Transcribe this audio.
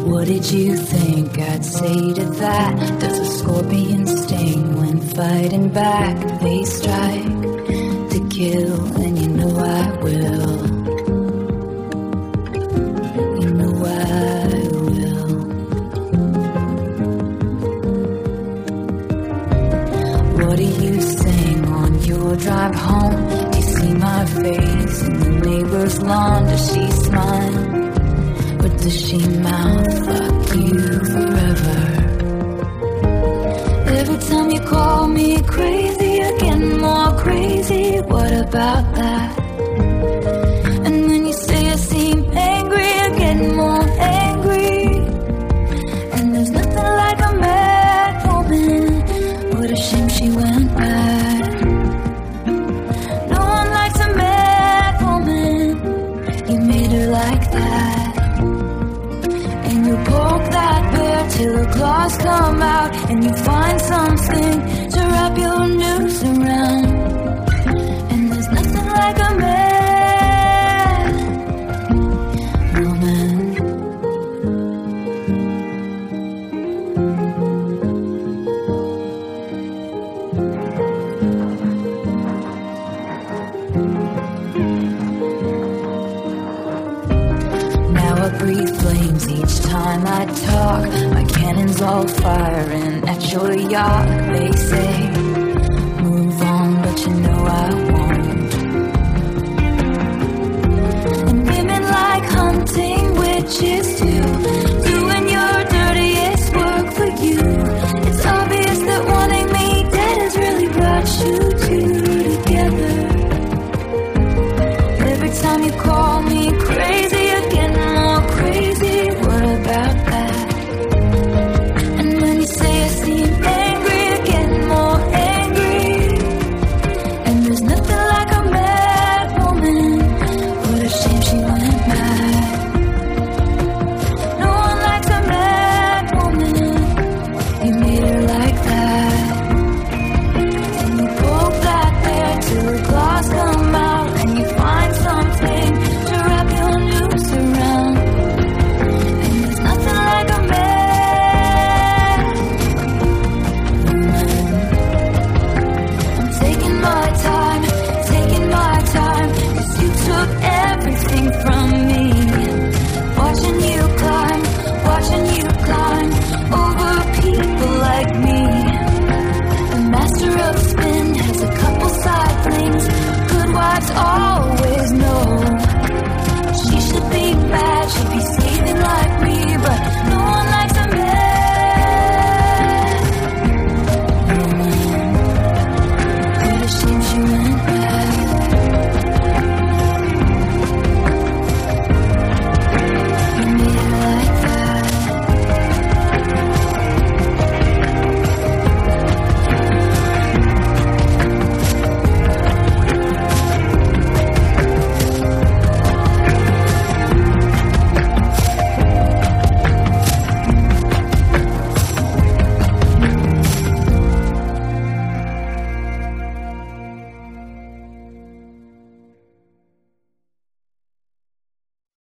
What did you think I'd say to that? Does a scorpion sting when fighting back? They strike to kill, and you know I will. You know I will. What do you sing on your drive home? Do you see my face in the neighbor's lawn? Does she smile? Or does she mouth, fuck you forever? Every time you call me crazy, you're getting more crazy. What about that? And when you say I seem angry, you're getting more angry. And there's nothing like a mad woman. What a shame she went bad. No one likes a mad woman. You made her like that. You poke that bear till the claws come out, and you find something to wrap your noose around. And there's nothing like a mad woman. Now I breathe flames each time I talk. My cannon's all firing at your yacht. They say, move on, but you know I won't. And women like hunting witches